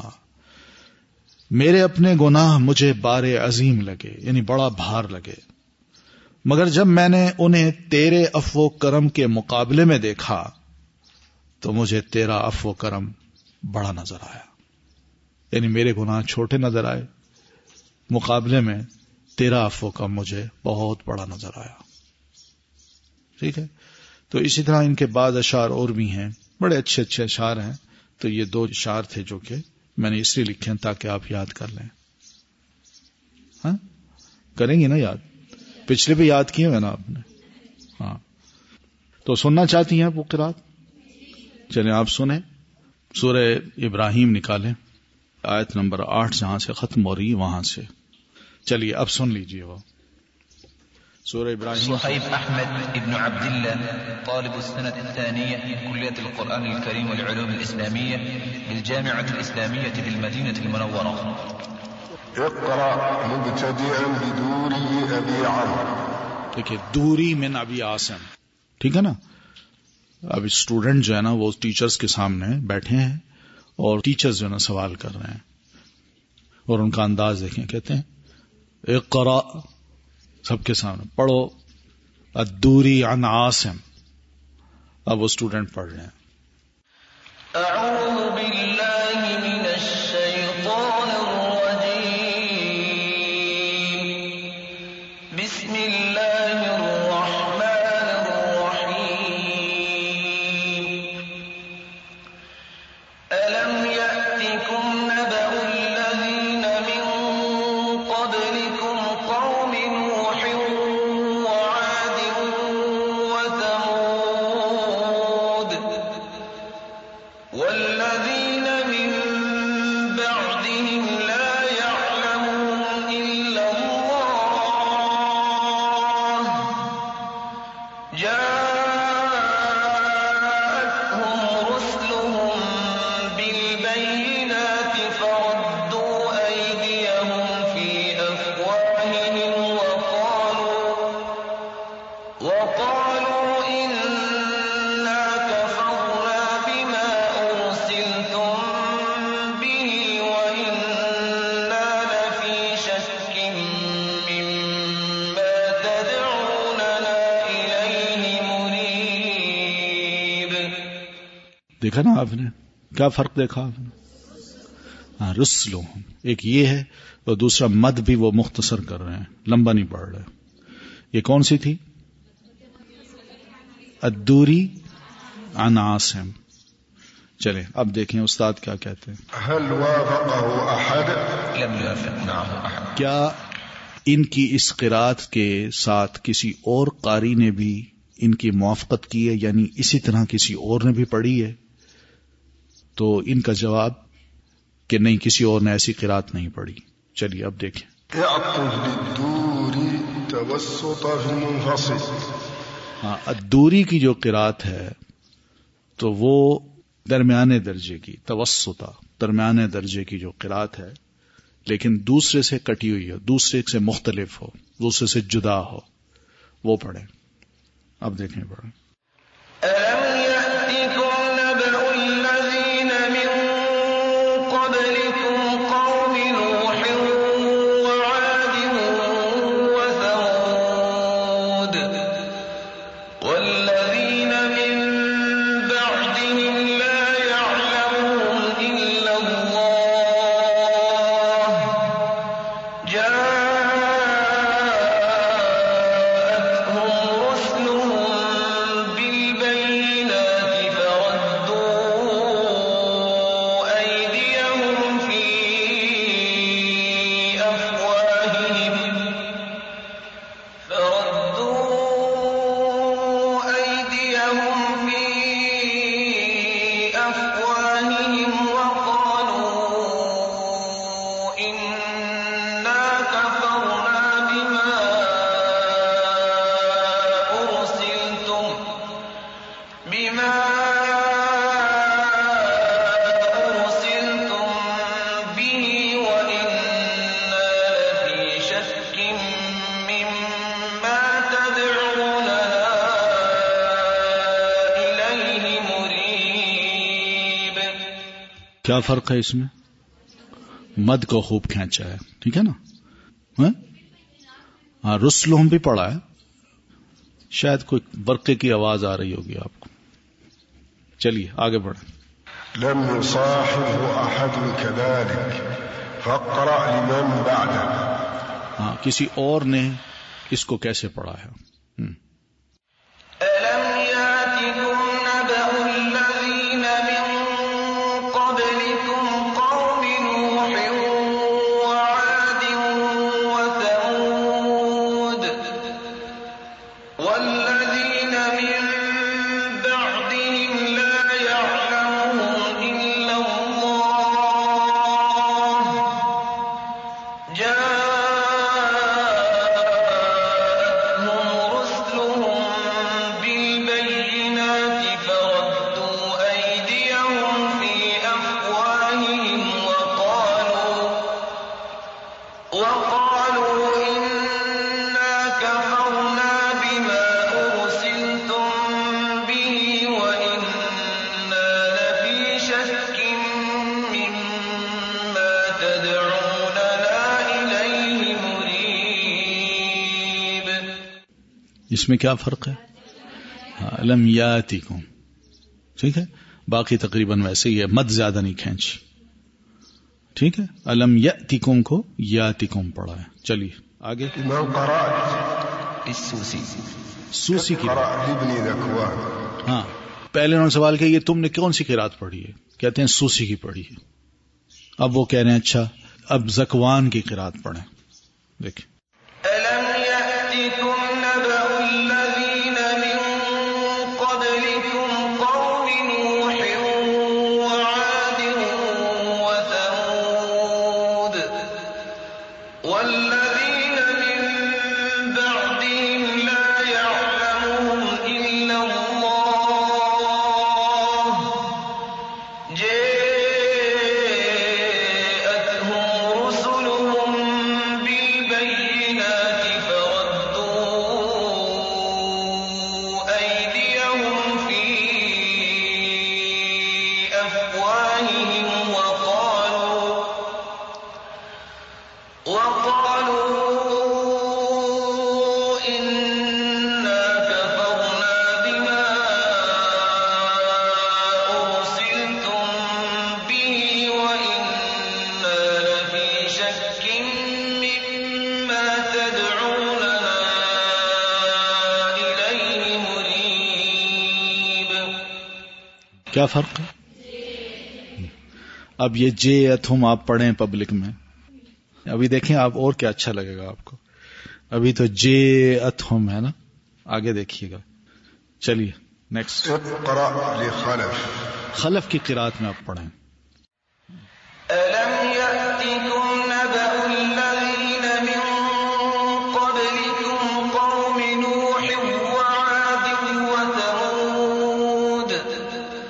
میرے اپنے گناہ مجھے بار عظیم لگے، یعنی بڑا بھار لگے، مگر جب میں نے انہیں تیرے عفو و کرم کے مقابلے میں دیکھا تو مجھے تیرا عفو و کرم بڑا نظر آیا. یعنی میرے گناہ چھوٹے نظر آئے، مقابلے میں تیرا عفو و کرم مجھے بہت بڑا نظر آیا. ٹھیک ہے. تو اسی طرح ان کے بعض اشعار اور بھی ہیں، بڑے اچھے اچھے اشعار ہیں. تو یہ 2 اشعار تھے جو کہ میں نے اس لیے لکھے ہیں تاکہ آپ یاد کر لیں. ہاں کریں گے نا یاد، پچھلے بھی یاد کیے ہوئے نا آپ نے. ہاں تو سننا چاہتی ہیں آپ وہ قرات؟ چلیں آپ سنیں. سورہ ابراہیم نکالیں، آیت نمبر 8 جہاں سے ختم ہو رہی وہاں سے. چلیے اب سن لیجئے وہ سورہ ابراہیم. صہیب احمد ابن عبداللہ طالب السنة الثانية كلية القرآن الكريم والعلوم الإسلامية بالجامعة الإسلامية بالمدينة المنورة. اقرأ مبتدئا بدوري أبي عمرو. دیکھیے دوری من ابی عاصم، ٹھیک ہے نا. اب اسٹوڈنٹ جو ہے نا وہ ٹیچرز کے سامنے بیٹھے ہیں اور ٹیچرز جو ہے نا سوال کر رہے ہیں اور ان کا انداز دیکھیں. کہتے ہیں اقرأ، سب کے سامنے پڑھو، الدوری عن عاصم. اب وہ اسٹوڈنٹ پڑھ رہے ہیں. اعوذ باللہ من الشیطان الرجیم، بسم اللہ الرحمن الرحیم. الم یأتکم نبأ الذین من قبلکم قوم نوح وعاد وثمود والذین من بعدهم لا يعلمون إلا الله جاءتهم رسلهم بالبينات فردوا أيديهم في أفواههم وقالوا إنا كفرنا بما أرسلتم به وإنا لفي شك مما تدعوننا إليه مريب. دیکھا نا آپ نے کیا فرق دیکھا آپ نے؟ ہاں رسلهم ایک یہ ہے اور دوسرا مد بھی وہ مختصر کر رہے ہیں، لمبا نہیں پڑھ رہے. یہ کون سی تھی؟ الدوری عن عاصم. چلیں اب دیکھیں استاد کیا کہتے ہیں. هل وافقه أحد؟ لم يوافق معه أحد. کیا ان کی اس قرات کے ساتھ کسی اور قاری نے بھی ان کی موافقت کی ہے، یعنی اسی طرح کسی اور نے بھی پڑھی ہے؟ تو ان کا جواب کہ نہیں، کسی اور نے ایسی قرات نہیں پڑھی. چلیے اب دیکھیں. اعقد للدور توسط المنفصل. ہاں الدوری کی جو قرات ہے تو وہ درمیانے درجے کی، توسطہ درمیانے درجے کی جو قرات ہے لیکن دوسرے سے کٹی ہوئی ہو، دوسرے سے مختلف ہو، دوسرے سے جدا ہو، وہ پڑھیں. اب دیکھیں پڑھیں. کیا فرق ہے اس میں؟ مد کو خوب کھینچا ہے، ٹھیک ہے نا. ہاں رسلہم بھی پڑھا ہے، شاید کوئی برقے کی آواز آ رہی ہوگی آپ کو. چلیے آگے بڑھیں. لم يصاحبه احد كذلك فاقرأ لمن بعده. ہاں کسی اور نے اس کو کیسے پڑھا ہے؟ اس میں کیا فرق ہے؟ الم یاتکم، ٹھیک ہے. باقی تقریباً ویسے ہی ہے، مد زیادہ نہیں کھینچی، ٹھیک ہے. الم یاتکم کو یاتکم پڑھا ہے. چلیے آگے. سوسی کی ہاں پہلے انہوں نے سوال کیا یہ تم نے کون سی قرات پڑھی ہے؟ کہتے ہیں سوسی کی پڑھی ہے. اب وہ کہہ رہے ہیں اچھا اب زکوان کی قرات پڑھیں. دیکھیں کیا فرق ہے؟ اب یہ جے اتھم آپ پڑھیں پبلک میں، ابھی دیکھیں آپ اور کیا اچھا لگے گا آپ کو. ابھی تو جے اتھم ہے نا، آگے دیکھیے گا. چلیے نیکسٹ. خلف کی قرات میں آپ پڑھیں.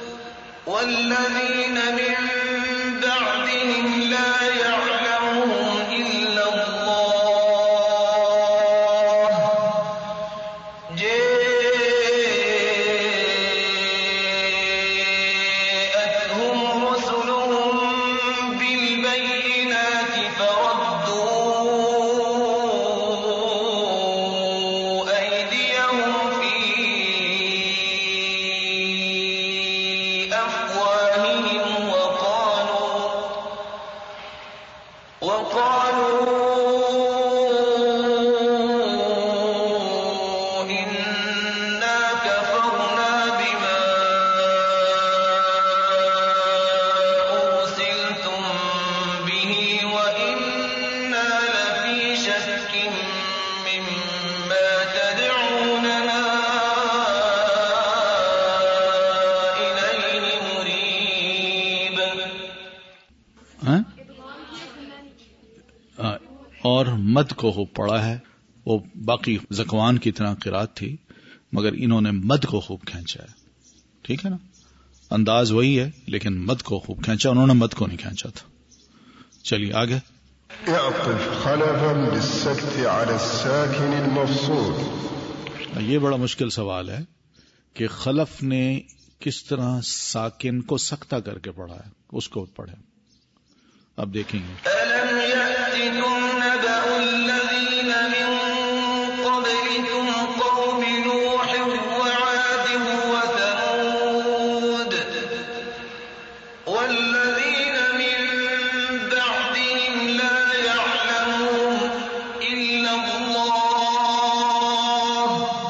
والذين من بعدهم لا يعلمون اور مد کو خوب پڑھا ہے. وہ باقی زکوان کی طرح قرات تھی مگر انہوں نے مد کو خوب کھینچا ہے. ٹھیک ہے نا، انداز وہی ہے لیکن مد کو خوب کھینچا، انہوں نے مد کو نہیں کھینچا تھا. چلیے آگے. اعطف خلفا بالسكت على الساكن المفصول. یہ بڑا مشکل سوال ہے کہ خلف نے کس طرح ساکن کو سکتہ کر کے پڑھا ہے، اس کو پڑھے. اب دیکھیں گے. أَلَمْ يَأْتِكُمْ نَبَأُ الَّذِينَ مِن قَبْلِكُمْ قَوْمِ نُوحٍ وَعَادٍ وَثَمُودَ وَالَّذِينَ مِن بَعْدِهِمْ لَا يَعْلَمُهُمْ إِلَّا اللَّهُ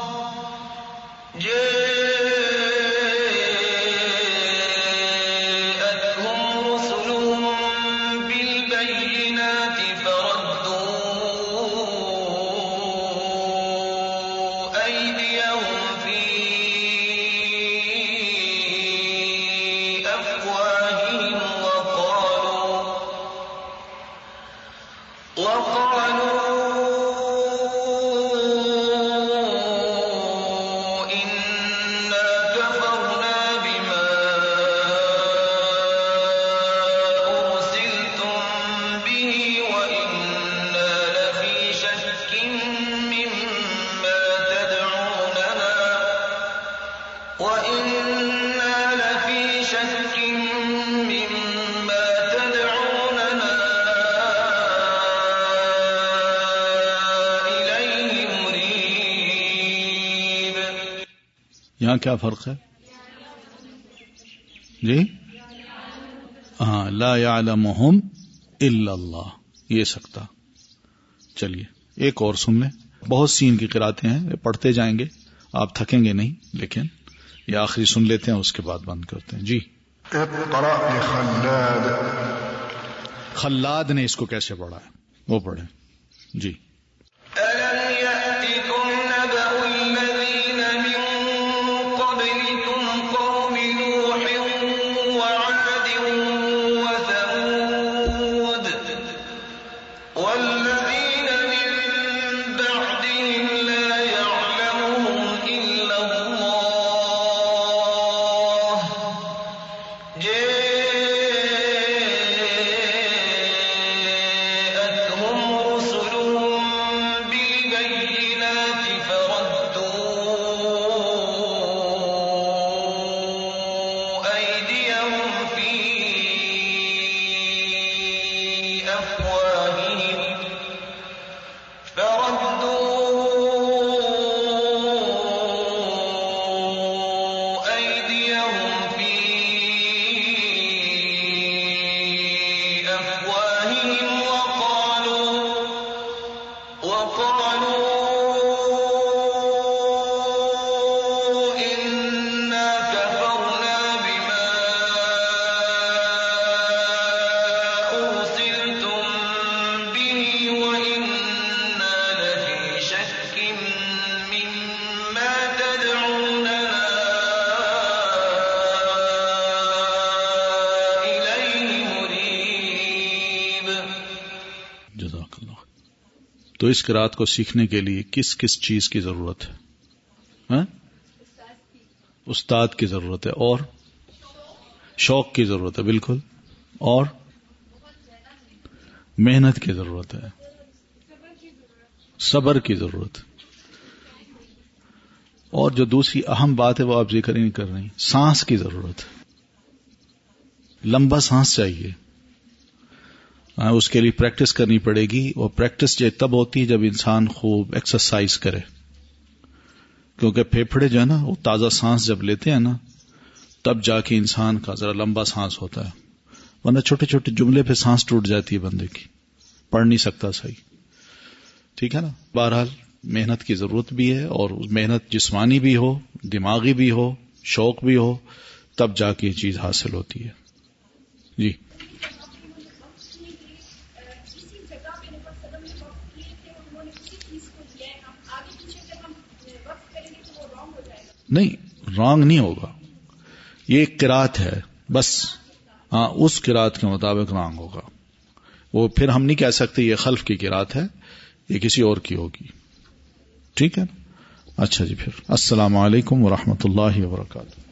یہاں کیا فرق ہے جی؟ ہاں، لا يعلمهم الا اللہ، یہ سکتا. چلیے ایک اور سن لیں. بہت سی ان کی قراتیں ہیں، پڑھتے جائیں گے، آپ تھکیں گے نہیں، لیکن یہ آخری سن لیتے ہیں، اس کے بعد بند کرتے ہیں. جی. اقرأ لخلاد. خلاد نے اس کو کیسے پڑھا ہے وہ پڑھیں. جی. تو اس قرات کو سیکھنے کے لیے کس کس چیز کی ضرورت ہے؟ استاد کی ضرورت ہے، اور شوق کی ضرورت ہے، بالکل، اور محنت کی ضرورت ہے، صبر کی ضرورت ہے، اور جو دوسری اہم بات ہے وہ آپ ذکر نہیں کر رہی، سانس کی ضرورت ہے. لمبا سانس چاہیے، اس کے لیے پریکٹس کرنی پڑے گی. وہ پریکٹس تب ہوتی ہے جب انسان خوب ایکسرسائز کرے، کیونکہ پھیپھڑے جو ہے نا وہ تازہ سانس جب لیتے ہیں نا تب جا کے انسان کا ذرا لمبا سانس ہوتا ہے، ورنہ چھوٹے چھوٹے جملے پہ سانس ٹوٹ جاتی ہے بندے کی. پڑھ نہیں سکتا صحیح. ٹھیک ہے نا. بہرحال محنت کی ضرورت بھی ہے، اور محنت جسمانی بھی ہو، دماغی بھی ہو، شوق بھی ہو، تب جا کے یہ چیز حاصل ہوتی ہے. جی نہیں، رانگ نہیں ہوگا. یہ ایک قرات ہے بس، ہاں اس قرات کے مطابق رانگ ہوگا. وہ پھر ہم نہیں کہہ سکتے یہ خلف کی قرات ہے، یہ کسی اور کی ہوگی. ٹھیک ہے نا. اچھا جی، پھر السلام علیکم ورحمۃ اللہ وبرکاتہ.